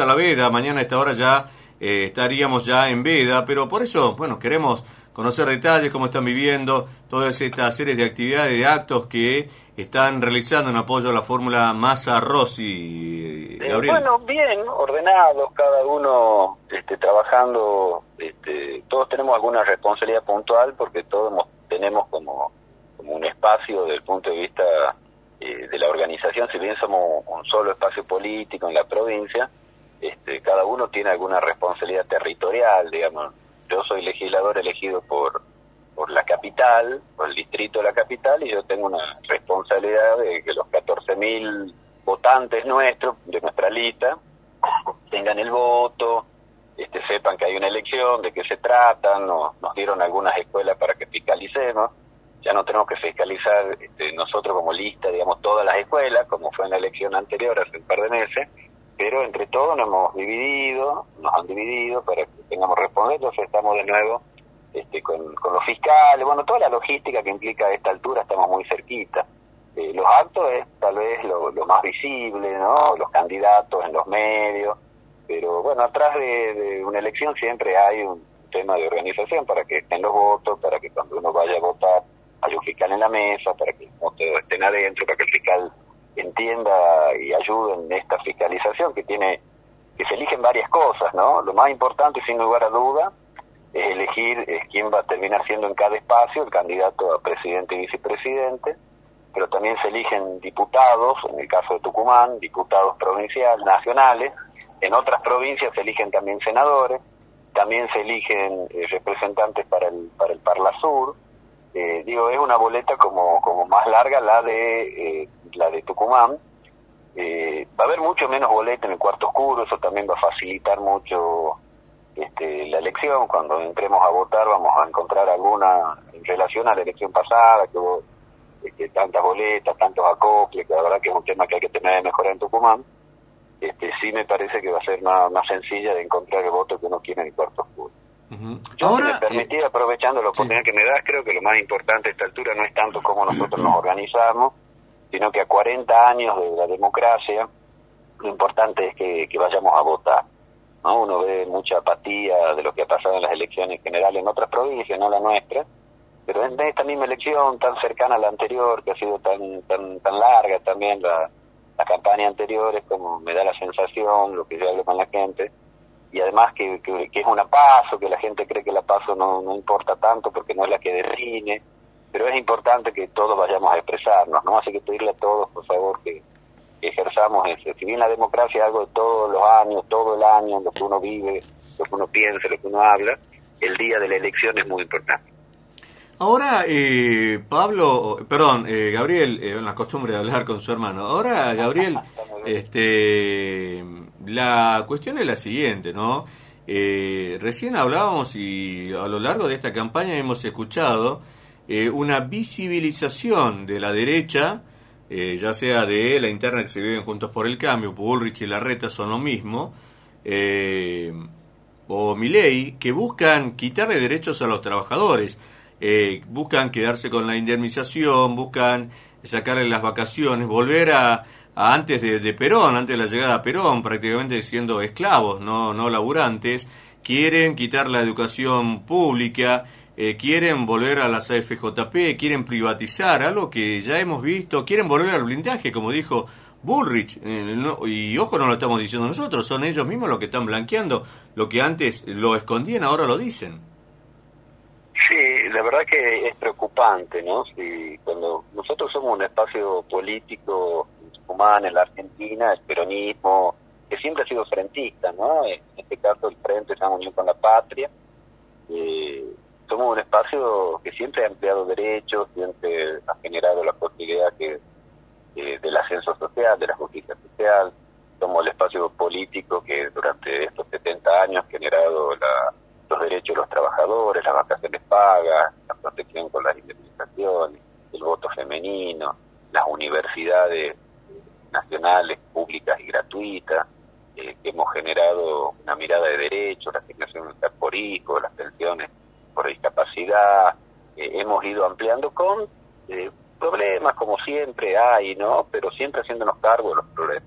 a la veda, mañana a esta hora ya estaríamos ya en veda, pero por eso, bueno, queremos conocer detalles, cómo están viviendo todas estas series de actividades, de actos que están realizando en apoyo a la fórmula Massa-Rossi, Gabriel. Bueno, bien, ordenados, cada uno trabajando, todos tenemos alguna responsabilidad puntual porque todos tenemos como un espacio desde el punto de vista de la organización, si bien somos un solo espacio político en la provincia, cada uno tiene alguna responsabilidad territorial, digamos. Yo soy legislador elegido por la capital, por el distrito de la capital, y yo tengo una responsabilidad de que los 14.000 votantes nuestros, de nuestra lista, tengan el voto, sepan que hay una elección, de qué se trata. Nos dieron algunas escuelas para que fiscalicemos. Ya no tenemos que fiscalizar nosotros como lista, digamos, todas las escuelas, como fue en la elección anterior hace un par de meses, pero entre todos nos han dividido para que tengamos responsabilidad. Entonces estamos de nuevo con los fiscales, bueno, toda la logística que implica a esta altura, estamos muy cerquita. Los actos es tal vez lo más visible, ¿no? Los candidatos en los medios, pero bueno, atrás de una elección siempre hay un tema de organización para que estén los votos, para que cuando uno vaya a votar haya un fiscal en la mesa, para que los votos estén adentro, para que el fiscal entienda y ayude en esta fiscalización que se eligen varias cosas, ¿no? Lo más importante, sin lugar a duda, es elegir quién va a terminar siendo en cada espacio el candidato a presidente y vicepresidente, pero también se eligen diputados, en el caso de Tucumán, diputados provinciales, nacionales. En otras provincias se eligen también senadores, también se eligen representantes para el Parlasur. Es una boleta como más larga la de Tucumán. Va a haber mucho menos boleta en el cuarto oscuro, eso también va a facilitar mucho la elección. Cuando entremos a votar vamos a encontrar alguna en relación a la elección pasada, que hubo tantas boletas, tantos acoples, que la verdad que es un tema que hay que tener de mejora en Tucumán. Sí me parece que va a ser más sencilla de encontrar el voto que uno quiere en el cuarto oscuro. Uh-huh. Yo, ahora, si me permití, aprovechando la oportunidad que me das, creo que lo más importante a esta altura no es tanto cómo nosotros nos organizamos, sino que a 40 años de la democracia, lo importante es que vayamos a votar, ¿no? Uno ve mucha apatía de lo que ha pasado en las elecciones generales en otras provincias, no la nuestra, pero en esta misma elección tan cercana a la anterior, que ha sido tan larga también la campaña anterior, es como me da la sensación, lo que yo hablo con la gente, y además que es una PASO, que la gente cree que la PASO no importa tanto porque no es la que define, pero es importante que todos vayamos a expresarnos, ¿no? Así que pedirle a todos, por favor, que ejerzamos eso. Si bien la democracia es algo de todos los años, todo el año, lo que uno vive, lo que uno piensa, lo que uno habla, el día de la elección es muy importante. Ahora, Gabriel, la costumbre de hablar con su hermano. Ahora, Gabriel, la cuestión es la siguiente, ¿no? Recién hablábamos y a lo largo de esta campaña hemos escuchado una visibilización de la derecha, ya sea de la interna que se viven Juntos por el Cambio, Bullrich y Larreta son lo mismo, o Milei, que buscan quitarle derechos a los trabajadores. Buscan quedarse con la indemnización, buscan sacarle las vacaciones, volver a antes de Perón, antes de la llegada a Perón, prácticamente siendo esclavos, no laburantes. Quieren quitar la educación pública, quieren volver a las AFJP, quieren privatizar algo que ya hemos visto, quieren volver al blindaje, como dijo Bullrich, y ojo, no lo estamos diciendo nosotros, son ellos mismos los que están blanqueando lo que antes lo escondían, ahora lo dicen. Sí, la verdad que es preocupante, ¿no? Si cuando nosotros somos un espacio político humano en la Argentina, el peronismo, que siempre ha sido frentista, ¿no? En este caso el Frente se ha unido con la Patria. Somos un espacio que siempre ha ampliado derechos, siempre ha generado la posibilidad del ascenso social, de la justicia social. Somos el espacio político que durante estos 70 años ha generado los derechos de los trabajadores, las vacaciones pagas, la protección con las indemnizaciones, el voto femenino, las universidades nacionales, públicas y gratuitas, que hemos generado una mirada de derechos, la asignación por hijo, las pensiones por discapacidad, hemos ido ampliando con problemas como siempre hay, ¿no? Pero siempre haciéndonos cargo de los problemas.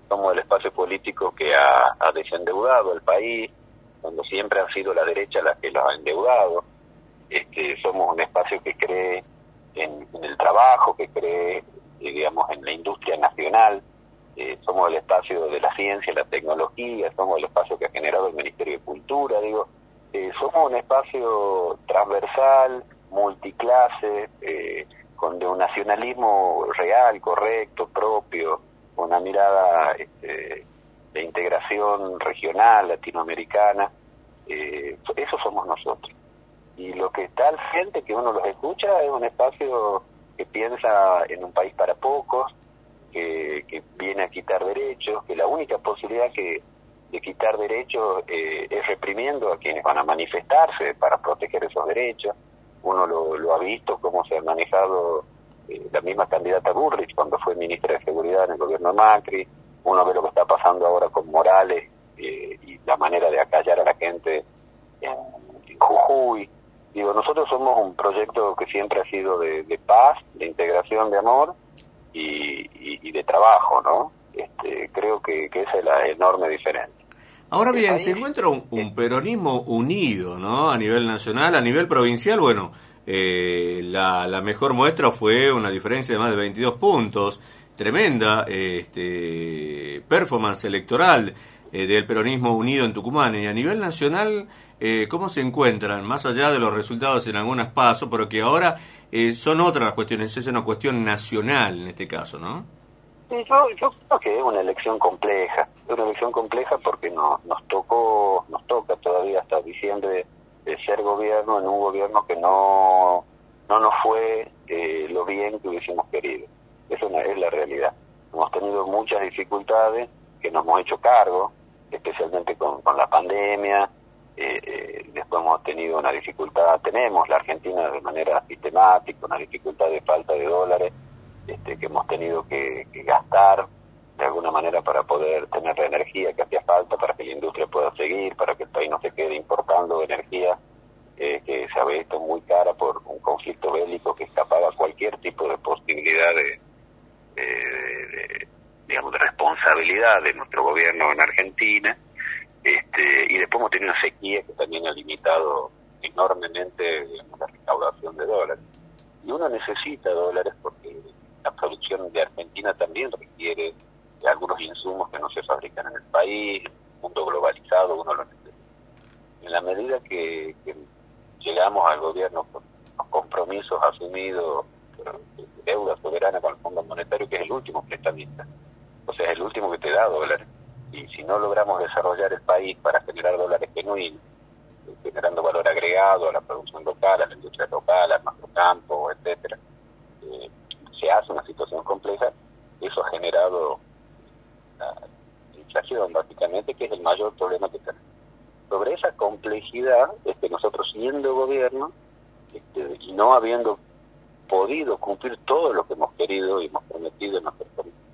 somos el espacio político que ha desendeudado al país, cuando siempre han sido la derecha las que los ha endeudado. Somos un espacio que cree en el trabajo, que cree, digamos, en la industria nacional. Somos el espacio de la ciencia, la tecnología, somos el espacio que ha generado el Ministerio de Cultura. Somos un espacio transversal, multiclase, de un nacionalismo real, correcto, propio, una mirada de integración regional, latinoamericana. Eso somos nosotros. Y lo que está al frente, que uno los escucha, es un espacio que piensa en un país para pocos, que viene a quitar derechos, que la única posibilidad de quitar derechos es reprimiendo a quienes van a manifestarse para proteger esos derechos. Uno lo ha visto cómo se ha manejado la misma candidata Bullrich cuando fue ministra de Seguridad en el gobierno de Macri. Uno ve lo que está pasando ahora con Morales y la manera de acallar a la gente en Jujuy. Nosotros somos un proyecto que siempre ha sido de paz, de integración, de amor y de trabajo, ¿no? Creo que esa es la enorme diferencia. Ahora bien, se encuentra un peronismo unido, ¿no? A nivel nacional, a nivel provincial, bueno, la mejor muestra fue una diferencia de más de 22 puntos, tremenda performance electoral del peronismo unido en Tucumán. Y a nivel nacional, ¿cómo se encuentran? Más allá de los resultados en algunas pasos, pero que ahora son otras cuestiones, es una cuestión nacional en este caso, ¿no? Sí, yo creo que es una elección compleja porque nos toca todavía hasta diciembre de ser gobierno en un gobierno que no nos fue lo bien que hubiésemos querido. Eso es la realidad. Hemos tenido muchas dificultades que nos hemos hecho cargo, especialmente con la pandemia. Después hemos tenido tenemos la Argentina de manera sistemática, una dificultad de falta de dólares, que hemos tenido que gastar de alguna manera para poder tener la energía que hacía falta para que la industria pueda seguir, para que el país no se quede importando energía que se había visto muy cara por un conflicto bélico que escapaba cualquier tipo de posibilidad digamos, de responsabilidad de nuestro gobierno en Argentina. Y después hemos tenido una sequía que también ha limitado enormemente, digamos, la recaudación de dólares. Y uno necesita dólares porque la producción de Argentina también requiere de algunos insumos que no se fabrican en el país. En un mundo globalizado uno lo necesita. En la medida que llegamos al gobierno con los compromisos asumidos de deuda soberana con el Fondo Monetario, que es el último prestamista, o sea, es el último que te da dólares, y si no logramos desarrollar el país para generar dólares genuinos, generando valor agregado a la producción local, a la industria local, al macrocampo, etcétera, se hace una situación compleja. Eso ha generado la inflación, básicamente, que es el mayor problema que tenemos. Sobre esa complejidad es que nosotros, siendo gobierno, y no habiendo podido cumplir todo lo que hemos querido y hemos prometido en nuestro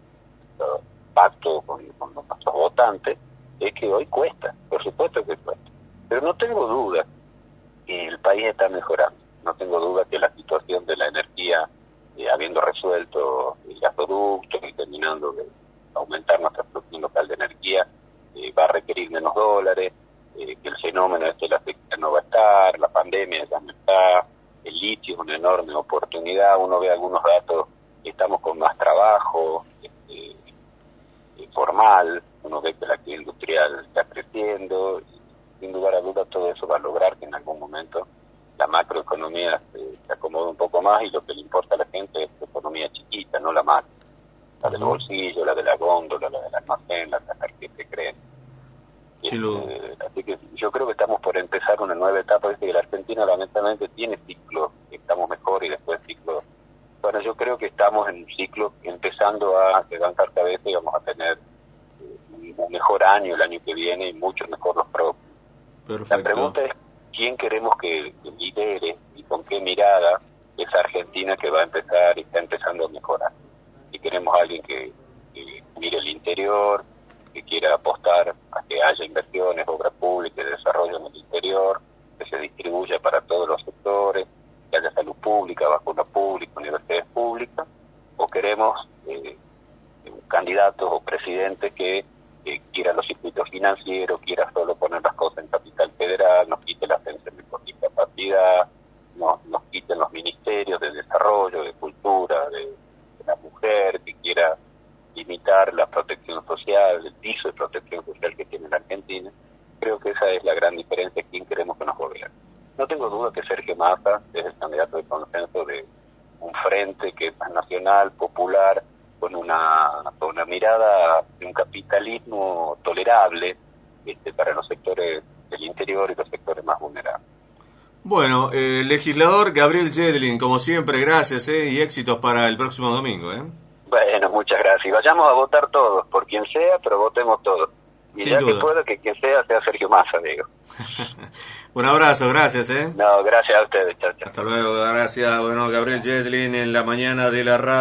pacto con nuestros votantes, es que hoy cuesta, por supuesto que cuesta. Pero no tengo duda que el país está mejorando. No tengo duda que la situación de la energía, habiendo resuelto el gasoducto y terminando de aumentar nuestra producción local de energía, va a requerir menos dólares, que el fenómeno de la sequía no va a estar, la pandemia ya no está, el litio es una enorme oportunidad. Uno ve algunos datos, estamos con más trabajo formal, uno ve que la actividad industrial está creciendo, y sin lugar a dudas todo eso va a lograr que en algún momento la macroeconomía se acomode un poco más, y lo que le importa a la gente es la economía chiquita, no la macro, la del bolsillo, la de la góndola, la del almacén, la que se creen. Así que yo creo que estamos por empezar una nueva etapa. Dice que la Argentina lamentablemente tiene ciclos, estamos mejor y después ciclos. Bueno, yo creo que estamos en un ciclo empezando a levantar cabeza y vamos a tener un mejor año el año que viene y mucho mejor los próximos. Perfecto. La pregunta es quién queremos que lidere y con qué mirada esa Argentina que va a empezar y está empezando a mejorar. Si queremos a alguien que mire el interior, que quiera apostar a que haya inversiones, obra pública y desarrollo en el interior, que se distribuya para todos los sectores, que haya salud pública, vacuna pública, universidades públicas, o queremos candidatos o presidentes que Montenegro quiera solo poner las cosas en Capital Federal, nos quite la pensión por discapacidad, nos quiten los ministerios de desarrollo, de cultura, de la mujer, que quiera limitar la protección social, el piso de protección social que tiene la Argentina. Creo que esa es la gran diferencia, quién queremos que nos gobierne. No tengo duda que Sergio Massa es el candidato de consenso de un frente que es más nacional, popular, con una mirada de un capitalismo tolerable para los sectores del interior y los sectores más vulnerables. Bueno, legislador Gabriel Yedlin, como siempre, gracias y éxitos para el próximo domingo. Bueno, muchas gracias. Y vayamos a votar todos, por quien sea, pero votemos todos. Y Sin ya duda. que pueda, que quien sea Sergio Massa, digo. Un abrazo, gracias. No, gracias a ustedes. Chao, chao. Hasta luego, gracias. Bueno, Gabriel Yedlin en la mañana de la radio.